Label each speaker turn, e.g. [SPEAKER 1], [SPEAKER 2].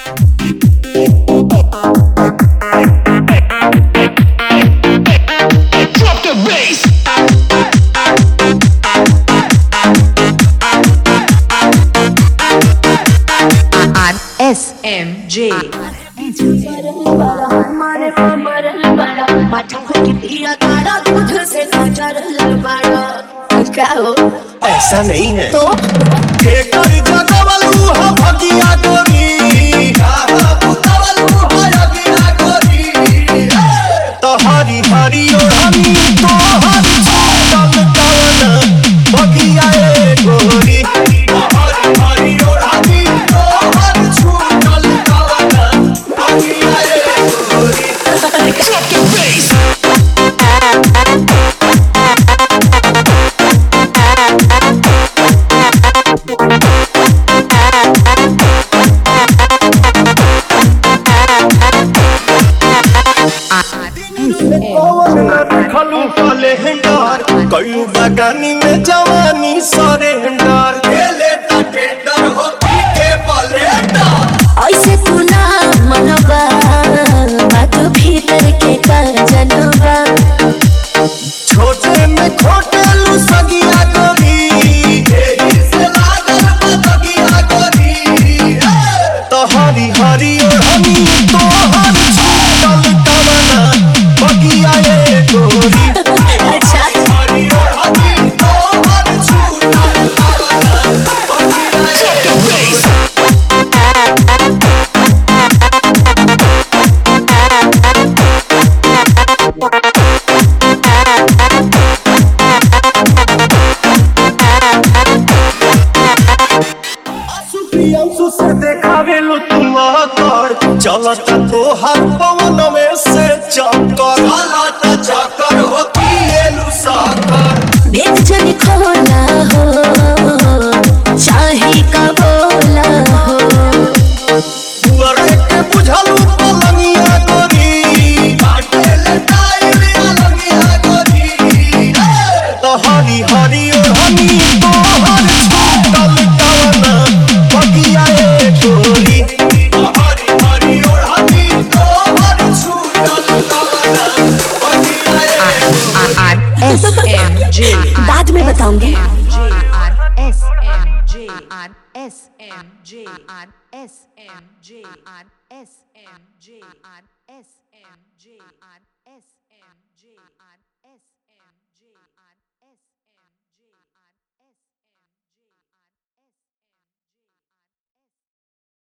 [SPEAKER 1] SMJ
[SPEAKER 2] ऐसा नहीं है
[SPEAKER 1] तो
[SPEAKER 2] हरी हरी ओढ़नी तो हरी छूटल कवन बगिया ए गोरी हरी हरी ओढ़नी तो हरी छूटल कवन बगिया ए गोरी Drop the bass खलू काले हिंडार कयू बगानी में जवानी सरेंडर खेले ता टेंडर हो के बलेंडर
[SPEAKER 3] ऐसे तू ना मनोबा बात भीतर के कर जनबा
[SPEAKER 2] छोटे में खोटेलू सगिया गोरी एही से लागल बगिया गोरी तो हरी हरी ओढ़नी तो हरी छूटल कवना बगिया ए गोरी
[SPEAKER 3] अच्छा
[SPEAKER 2] हरी ओढ़नी तो हरी छूटल कवना बगिया ए गोरी प्रियांशु से देखावे लो तुम आकर चलत तो हर पवन में से चक्कर चलत चक्कर हो पिएलु साकर
[SPEAKER 3] भेद जन खोला हो चाहे का बोला हो
[SPEAKER 2] दुआरे के बुझलू पलंगिया गोरी काटे ले टाइम अलंगिया गोरी तो हरी हरी ओढ़नी तो हरी छूटल कवना बगिया ए गोरी हरी हरी ओढ़नी तो हरी छूटल कवना बगिया ए
[SPEAKER 1] SMJ
[SPEAKER 3] बाद में बताऊंगी
[SPEAKER 1] SMJ SMJ SMJ SMJ SMJ SMJ